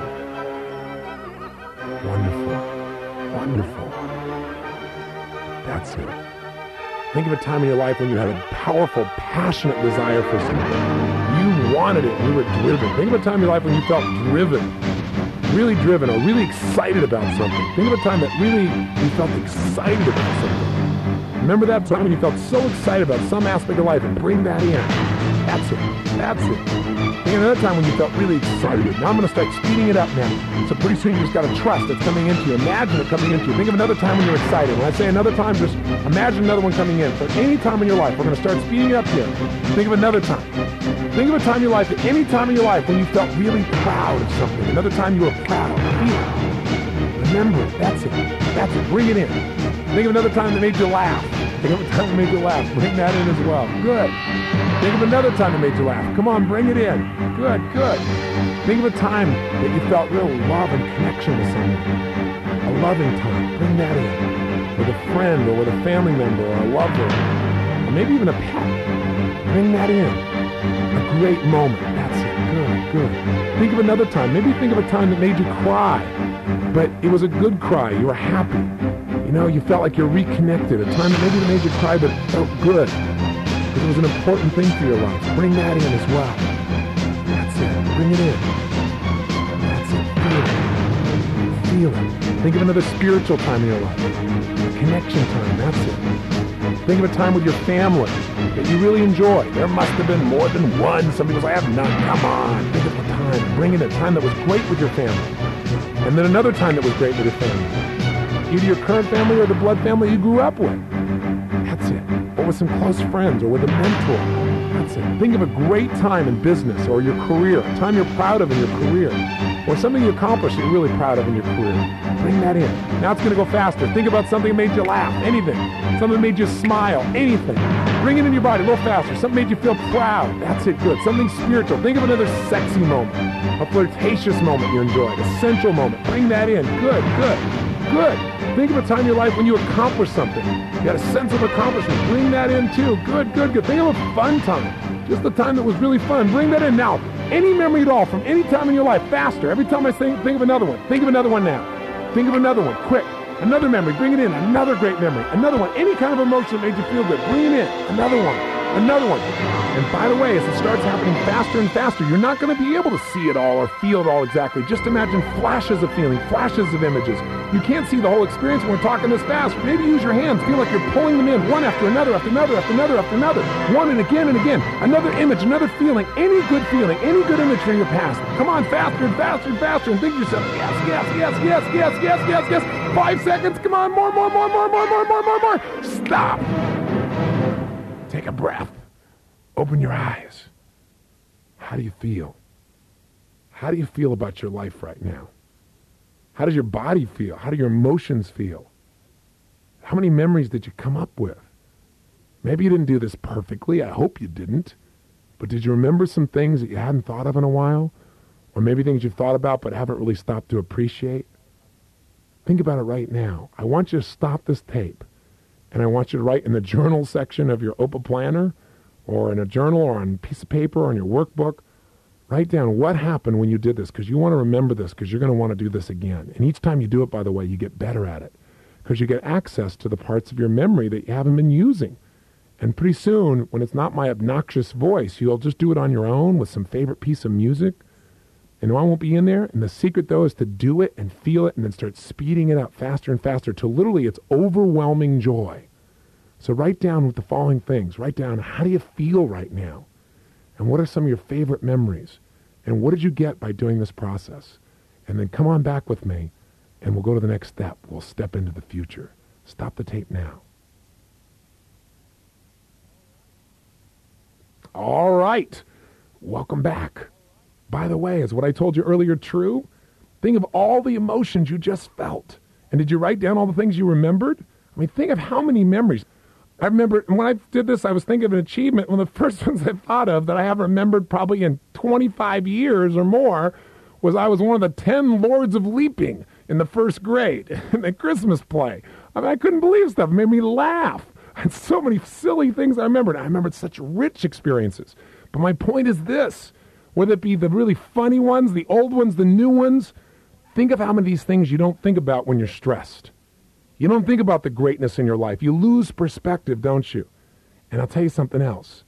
Wonderful. Wonderful. That's it. Think of a time in your life when you had a powerful, passionate desire for something. You wanted it and you were driven. Think of a time in your life when you felt driven, really driven, or really excited about something. Think of a time that really you felt excited about something. Remember that time when you felt so excited about some aspect of life and bring that in. That's it. That's it. Think of another time when you felt really excited. Now I'm going to start speeding it up now. So pretty soon you just got to trust it's coming into you. Imagine it coming into you. Think of another time when you're excited. When I say another time, just imagine another one coming in. So any time in your life, we're going to start speeding it up here. Think of another time. Think of a time in your life, at any time in your life when you felt really proud of something. Another time you were proud. Feel it. Remember it. That's it. That's it. Bring it in. Think of another time that made you laugh. Think of a time that made you laugh. Bring that in as well. Good. Think of another time that made you laugh. Come on, bring it in. Good, good. Think of a time that you felt real love and connection with someone. A loving time. Bring that in. With a friend or with a family member or a loved one. Or maybe even a pet. Bring that in. A great moment. That's it. Good, good. Think of another time. Maybe think of a time that made you cry. But it was a good cry. You were happy. You know, you felt like you're reconnected. A time that maybe made you cry but felt good. Because it was an important thing for your life. Bring that in as well. That's it. Bring it in. That's it. Feel it. Feel it. Think of another spiritual time in your life. A connection time. That's it. Think of a time with your family that you really enjoyed. There must have been more than one. Some people say, I have none. Come on. Think of a time. Bring in a time that was great with your family. And then another time that was great with your family. Either your current family or the blood family you grew up with. That's it. Or with some close friends or with a mentor. That's it. Think of a great time in business or your career, a time you're proud of in your career, or something you accomplished that you're really proud of in your career. Bring that in. Now it's going to go faster. Think about something that made you laugh, anything. Something that made you smile, anything. Bring it in your body a little faster. Something made you feel proud. That's it. Good. Something spiritual. Think of another sexy moment, a flirtatious moment you enjoyed, a sensual moment. Bring that in. Good, good, good. Think of a time in your life when you accomplished something. You had a sense of accomplishment. Bring that in too. Good, good, good. Think of a fun time. Just a time that was really fun. Bring that in now. Any memory at all from any time in your life, faster. Every time I think, think of another one. Think of another one now. Think of another one. Quick. Another memory. Bring it in. Another great memory. Another one. Any kind of emotion that made you feel good. Bring it in. Another one. Another one. And by the way, as it starts happening faster and faster, you're not going to be able to see it all or feel it all exactly. Just imagine flashes of feeling, flashes of images. You can't see the whole experience when we're talking this fast. Maybe use your hands. Feel like you're pulling them in one after another, after another, after another, after another. One and again and again. Another image, another feeling, any good feeling, any good image from your past. Come on, faster and faster and faster, and think to yourself, yes, yes, yes, yes, yes, yes, yes, yes. Five seconds. Come on, more, more, more, more, more, more, more, more, more. Stop. Take a breath. Open your eyes. How do you feel? How do you feel about your life right now? How does your body feel? How do your emotions feel? How many memories did you come up with? Maybe you didn't do this perfectly. I hope you didn't. But did you remember some things that you hadn't thought of in a while? Or maybe things you've thought about but haven't really stopped to appreciate? Think about it right now. I want you to stop this tape. And I want you to write in the journal section of your O P A planner, or in a journal, or on a piece of paper, or on your workbook, write down what happened when you did this, because you want to remember this, because you're going to want to do this again. And each time you do it, by the way, you get better at it, because you get access to the parts of your memory that you haven't been using. And pretty soon, when it's not my obnoxious voice, you'll just do it on your own with some favorite piece of music. And I won't be in there. And the secret, though, is to do it and feel it and then start speeding it up faster and faster till literally it's overwhelming joy. So write down with the following things. Write down, how do you feel right now? And what are some of your favorite memories? And what did you get by doing this process? And then come on back with me, and we'll go to the next step. We'll step into the future. Stop the tape now. All right. Welcome back. By the way, is what I told you earlier true? Think of all the emotions you just felt. And did you write down all the things you remembered? I mean, think of how many memories. I remember when I did this, I was thinking of an achievement. One of the first ones I thought of that I haven't remembered probably in twenty-five years or more was I was one of the ten Lords of Leaping in the first grade in the Christmas play. I mean, I couldn't believe stuff. It made me laugh. I had so many silly things I remembered. I remembered such rich experiences. But my point is this, whether it be the really funny ones, the old ones, the new ones, think of how many of these things you don't think about when you're stressed. You don't think about the greatness in your life. You lose perspective, don't you? And I'll tell you something else.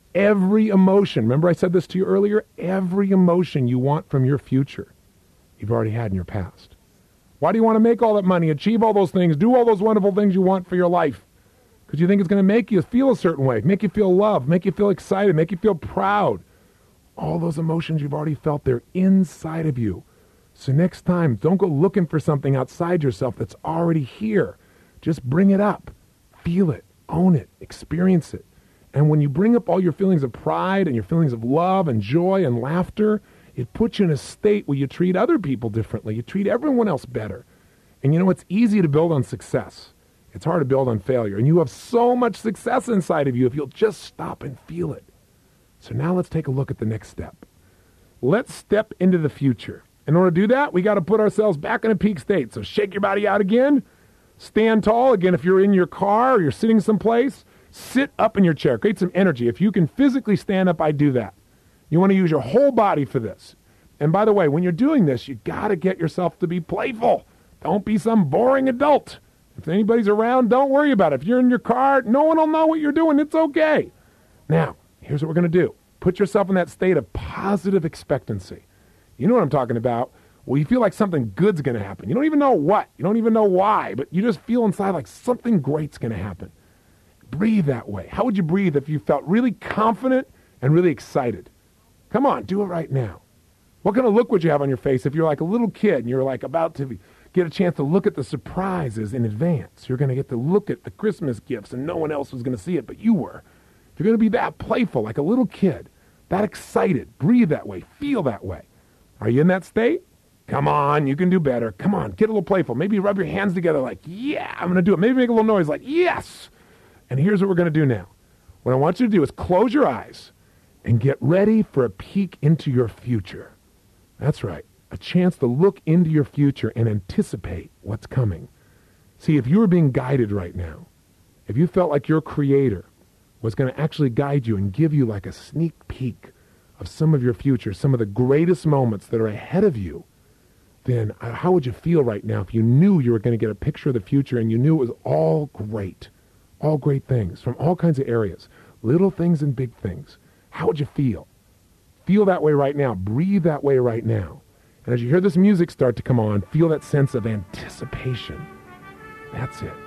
Every emotion, remember I said this to you earlier? Every emotion you want from your future, you've already had in your past. Why do you want to make all that money, achieve all those things, do all those wonderful things you want for your life? Because you think it's going to make you feel a certain way, make you feel loved, make you feel excited, make you feel proud. All those emotions you've already felt, they're inside of you. So next time, don't go looking for something outside yourself that's already here. Just bring it up. Feel it. Own it. Experience it. And when you bring up all your feelings of pride and your feelings of love and joy and laughter, it puts you in a state where you treat other people differently. You treat everyone else better. And you know, it's easy to build on success. It's hard to build on failure. And you have so much success inside of you if you'll just stop and feel it. So now let's take a look at the next step. Let's step into the future. In order to do that, we got to put ourselves back in a peak state. So shake your body out again. Stand tall. Again, if you're in your car or you're sitting someplace, sit up in your chair. Create some energy. If you can physically stand up, I do that. You want to use your whole body for this. And by the way, when you're doing this, you got to get yourself to be playful. Don't be some boring adult. If anybody's around, don't worry about it. If you're in your car, no one will know what you're doing. It's okay. Now, here's what we're going to do. Put yourself in that state of positive expectancy. You know what I'm talking about. Well, you feel like something good's going to happen. You don't even know what. You don't even know why, but you just feel inside like something great's going to happen. Breathe that way. How would you breathe if you felt really confident and really excited? Come on, do it right now. What kind of look would you have on your face if you're like a little kid and you're like about to get a chance to look at the surprises in advance? You're going to get to look at the Christmas gifts and no one else was going to see it, but you were. If you're going to be that playful, like a little kid, that excited, breathe that way, feel that way. Are you in that state? Come on, you can do better. Come on, get a little playful. Maybe rub your hands together like, yeah, I'm going to do it. Maybe make a little noise like, yes. And here's what we're going to do now. What I want you to do is close your eyes and get ready for a peek into your future. That's right, a chance to look into your future and anticipate what's coming. See, if you were being guided right now, if you felt like your Creator was going to actually guide you and give you like a sneak peek of some of your future, some of the greatest moments that are ahead of you, then how would you feel right now if you knew you were going to get a picture of the future and you knew it was all great, all great things from all kinds of areas, little things and big things? How would you feel? Feel that way right now. Breathe that way right now. And as you hear this music start to come on, feel that sense of anticipation. That's it.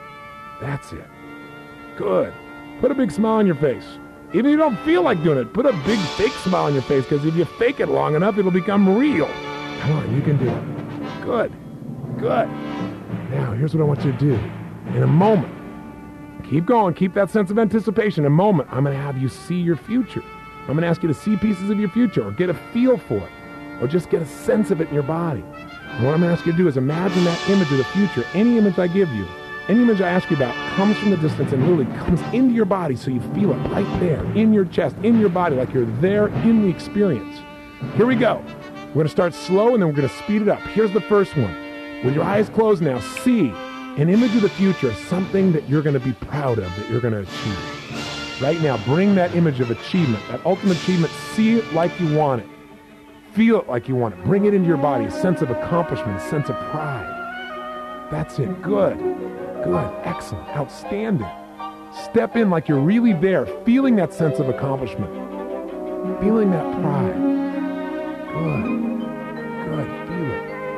That's it. Good. Put a big smile on your face. Even if you don't feel like doing it, put a big fake smile on your face, because if you fake it long enough, it'll become real. Come on, you can do it. Good. Good. Now, here's what I want you to do. In a moment, keep going, keep that sense of anticipation. In a moment, I'm going to have you see your future. I'm going to ask you to see pieces of your future, or get a feel for it, or just get a sense of it in your body. And what I'm going to ask you to do is imagine that image of the future. Any image I give you, any image I ask you about, comes from the distance and literally comes into your body so you feel it right there, in your chest, in your body, like you're there in the experience. Here we go. We're going to start slow, and then we're going to speed it up. Here's the first one. With your eyes closed now, see an image of the future, something that you're going to be proud of, that you're going to achieve. Right now, bring that image of achievement, that ultimate achievement, see it like you want it. Feel it like you want it. Bring it into your body, a sense of accomplishment, a sense of pride. That's it. Good. Good. Excellent. Outstanding. Step in like you're really there, feeling that sense of accomplishment, feeling that pride. Good. Good. Feel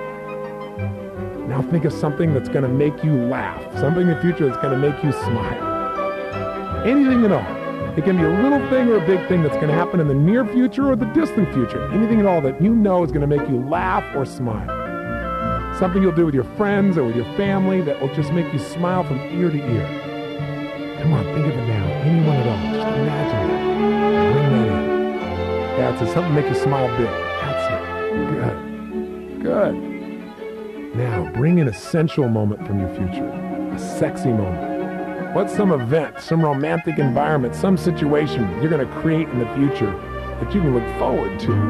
it. Now think of something that's going to make you laugh, something in the future that's going to make you smile. Anything at all. It can be a little thing or a big thing that's going to happen in the near future or the distant future. Anything at all that you know is going to make you laugh or smile. Something you'll do with your friends or with your family that will just make you smile from ear to ear. Come on, think of it now. Anyone at all. Just imagine that. Bring that in. That's it. Something to make you smile big. That's it. Good. Good. Now, bring in a sensual moment from your future. A sexy moment. What's some event, some romantic environment, some situation you're going to create in the future that you can look forward to?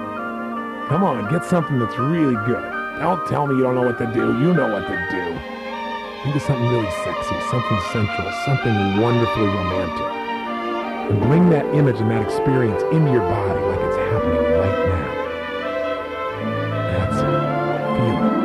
Come on, get something that's really good. Don't tell me you don't know what to do. You know what to do. Think of something really sexy, something sensual, something wonderfully romantic. And bring that image and that experience into your body like it's happening right now. That's it. Feel it.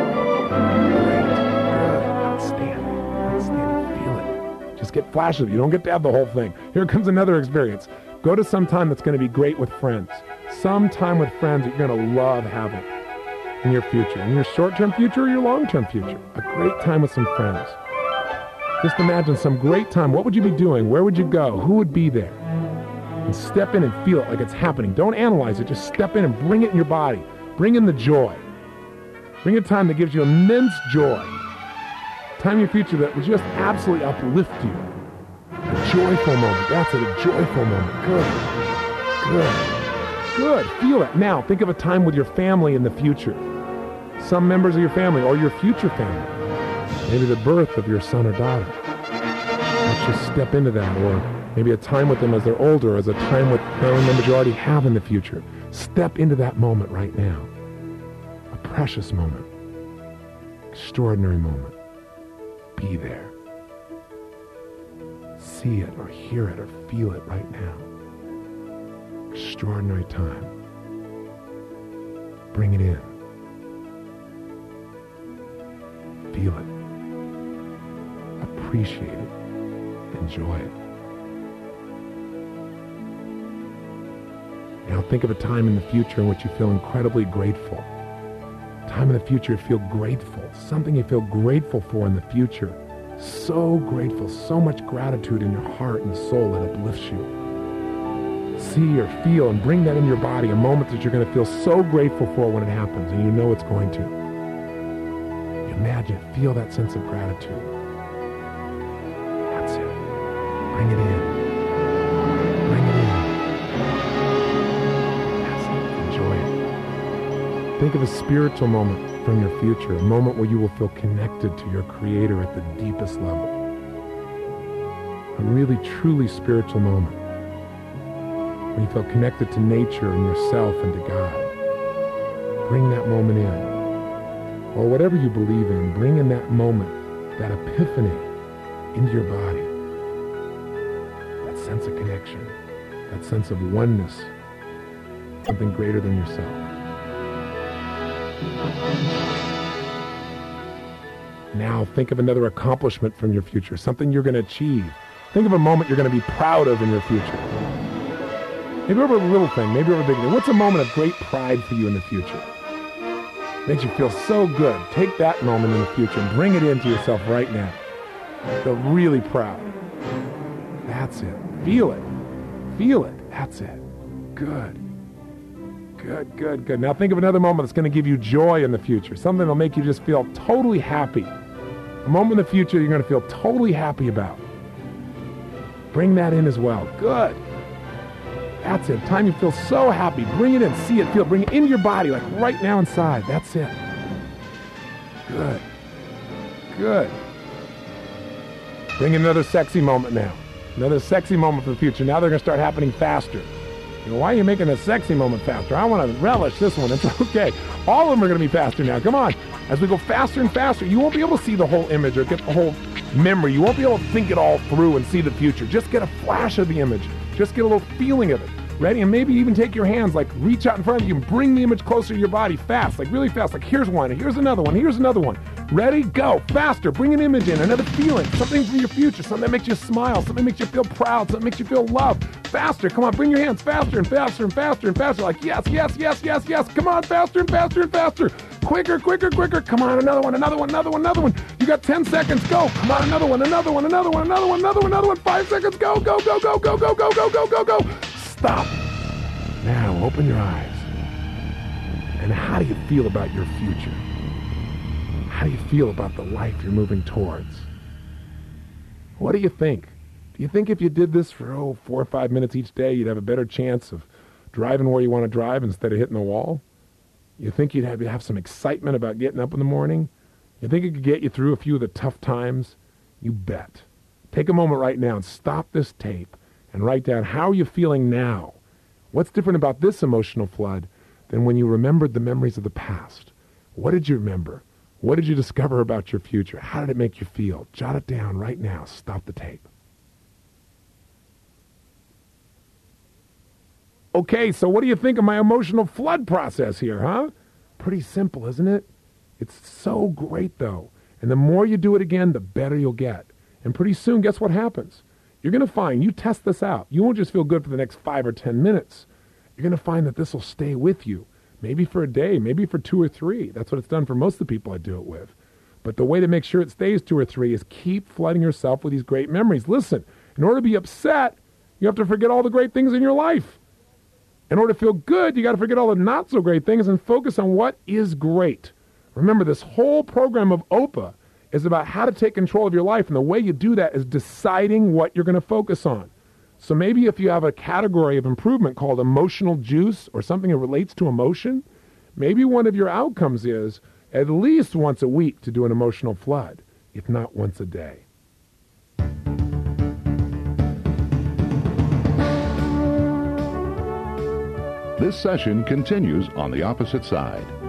Great. Good. Outstanding. Outstanding. Feel it. Just get flashes of it. You don't get to have the whole thing. Here comes another experience. Go to some time that's going to be great with friends. Some time with friends that you're going to love having in your future, in your short-term future or your long-term future. A great time with some friends. Just imagine some great time. What would you be doing? Where would you go? Who would be there? And step in and feel it like it's happening. Don't analyze it. Just step in and bring it in your body. Bring in the joy. Bring a time that gives you immense joy. A time in your future that will just absolutely uplift you. A joyful moment. That's it, a joyful moment. Good. Good. Good. Feel it. Now, think of a time with your family in the future. Some members of your family or your future family. Maybe the birth of your son or daughter. Let's just step into that. Or maybe a time with them as they're older, as a time with family members you already have in the future. Step into that moment right now. A precious moment. Extraordinary moment. Be there. See it or hear it or feel it right now. Extraordinary time. Bring it in. Feel it. Appreciate it. Enjoy it. Now think of a time in the future in which you feel incredibly grateful. A time in the future you feel grateful. Something you feel grateful for in the future. So grateful. So much gratitude in your heart and soul that uplifts you. See or feel and bring that in your body. A moment that you're going to feel so grateful for when it happens and you know it's going to. Imagine, feel that sense of gratitude. That's it. Bring it in. Bring it in. That's it. Enjoy it. Think of a spiritual moment from your future, a moment where you will feel connected to your Creator at the deepest level. A really, truly spiritual moment where you feel connected to nature and yourself and to God. Bring that moment in. Or whatever you believe in, bring in that moment, that epiphany into your body. That sense of connection, that sense of oneness, something greater than yourself. Now think of another accomplishment from your future, something you're going to achieve. Think of a moment you're going to be proud of in your future. Maybe over a little thing, maybe over a big thing. What's a moment of great pride for you in the future? Makes you feel so good. Take that moment in the future and bring it into yourself right now. Feel really proud. That's it. Feel it. Feel it. That's it. Good. Good, good, good. Now think of another moment that's going to give you joy in the future. Something that'll make you just feel totally happy. A moment in the future you're going to feel totally happy about. Bring that in as well. Good. That's it. Time you feel so happy. Bring it in. See it. Feel it. Bring it into your body, like right now inside. That's it. Good. Good. Bring in another sexy moment now. Another sexy moment for the future. Now they're going to start happening faster. You know, why are you making a sexy moment faster? I want to relish this one. It's okay. All of them are going to be faster now. Come on. As we go faster and faster, you won't be able to see the whole image or get the whole memory. You won't be able to think it all through and see the future. Just get a flash of the image. Just get a little feeling of it. Ready? And maybe even take your hands, like reach out in front of you and bring the image closer to your body fast, like really fast. Like here's one, here's another one, here's another one. Ready? Go. Faster. Bring an image in, another feeling, something from your future, something that makes you smile, something that makes you feel proud, something that makes you feel loved. Faster. Come on, bring your hands faster and faster and faster and faster. Like yes, yes, yes, yes, yes. Come on, faster and faster and faster. Quicker, quicker, quicker. Come on, another one, another one, another one, another one. You got ten seconds. Go. Come on, another one, another one, another one, another one, another one, another one. Five seconds. Go, go, go, go, go, go, go, go, go, go, go. Stop. Now open your eyes. And how do you feel about your future? How do you feel about the life you're moving towards? What do you think? Do you think if you did this for, oh, four or five minutes each day, you'd have a better chance of driving where you want to drive instead of hitting the wall? You think you'd have, have some excitement about getting up in the morning? You think it could get you through a few of the tough times? You bet. Take a moment right now and stop this tape and write down, how are you feeling now? What's different about this emotional flood than when you remembered the memories of the past? What did you remember? What did you discover about your future? How did it make you feel? Jot it down right now. Stop the tape. Okay, so what do you think of my emotional flood process here, huh? Pretty simple, isn't it? It's so great, though. And the more you do it again, the better you'll get. And pretty soon, guess what happens? You're going to find, you test this out, you won't just feel good for the next five or ten minutes. You're going to find that this will stay with you. Maybe for a day, maybe for two or three. That's what it's done for most of the people I do it with. But the way to make sure it stays two or three is keep flooding yourself with these great memories. Listen, in order to be upset, you have to forget all the great things in your life. In order to feel good, you got to forget all the not so great things and focus on what is great. Remember, this whole program of O P A is about how to take control of your life, and the way you do that is deciding what you're going to focus on. So maybe if you have a category of improvement called emotional juice or something that relates to emotion, maybe one of your outcomes is at least once a week to do an emotional flood, if not once a day. This session continues on the opposite side.